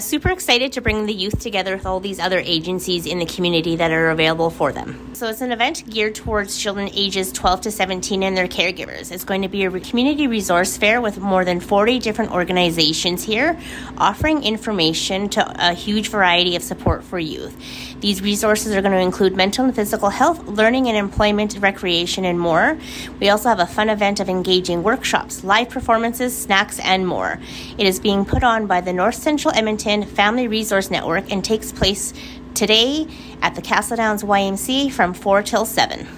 Super excited to bring the youth together with all these other agencies in the community that are available for them. So it's an event geared towards children ages 12 to 17 and their caregivers. It's going to be a community resource fair with more than 40 different organizations here, offering information to a huge variety of support for youth. These resources are going to include mental and physical health, learning and employment, recreation, and more. We also have a fun event of engaging workshops, live performances, snacks, and more. It is being put on by the North Central Edmonton Family Resource Network and takes place today at the Castle Downs YMCA from 4 till 7.